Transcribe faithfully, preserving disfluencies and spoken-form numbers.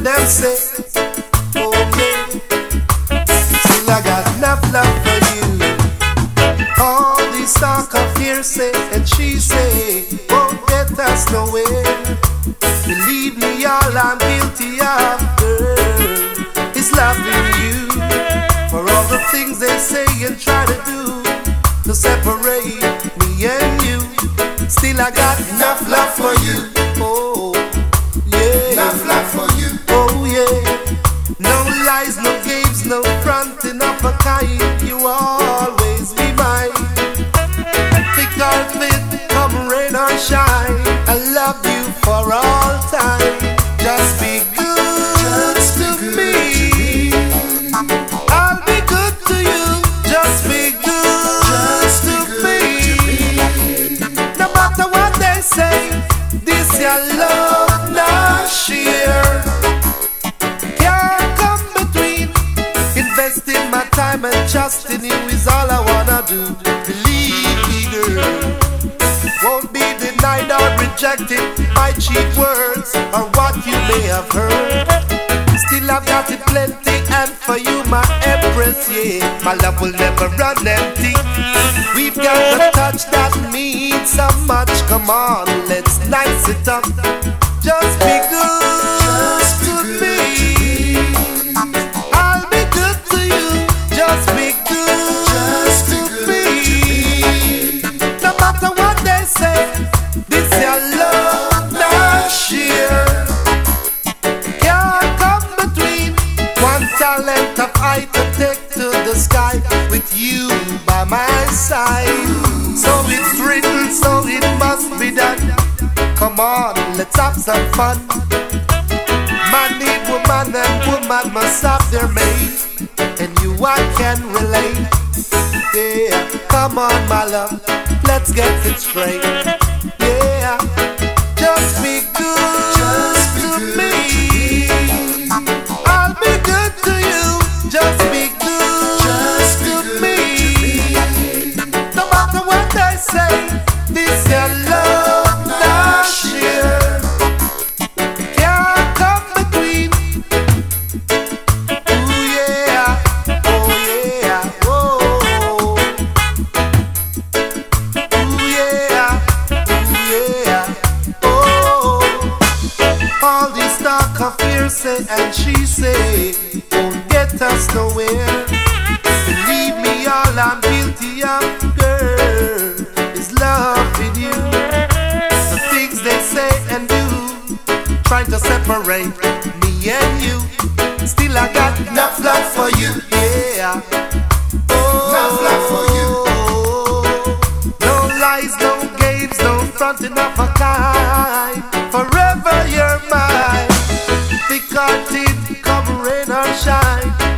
them say. Oh yeah, still I got enough love for you. All these talk of hearsay and she say won't get us nowhere. Believe me, all I'm guilty of, girl, is loving you. For all the things they say and try to do to separate me and you, still I got enough love for you. Oh yeah, enough love for you. Oh yeah, no lies, no games, no fronting of a kind. You always be mine. Thick or thin, come rain or shine, I love you for all time. Just be good just to be me. I'll be good to you. Just be good just to be. No matter what they say, this your love not share. Can't come between. Investing my time and trust in you is all I wanna do. Believe me, girl, won't be denied or rejected by cheap words or what you may have heard. Still I've got it plenty, and for you my empress, yeah, my love will never run empty. We've got the touch that means so much. Come on, let's nice it up. Just be good just to me. I'll be good to you. Just be good just to me. No matter what they say, this your love not share. Can't come between. One talent of I to take to the sky with you by my side. So it's written, so it must be done. Come on, let's have some fun. Man need woman and woman must have their mate. And you I can relate. Yeah, come on my love, let's get it straight. Yeah, just be good just to me. I'll be good to you. Just be good just to me. No matter what they say, this your love not share. Can't come between. Ooh yeah, oh yeah, oh. Ooh yeah, ooh yeah, oh. All this talk of hearsay and she say won't get us nowhere. Believe me, all I'm guilty of, girl, is loving you. The things they say and do, trying to separate me and you. Still I got enough love for you, yeah. Oh, enough love for you. No lies, no games, no fronting of a kind. Forever you're mine. Thick or thin, come rain or shine,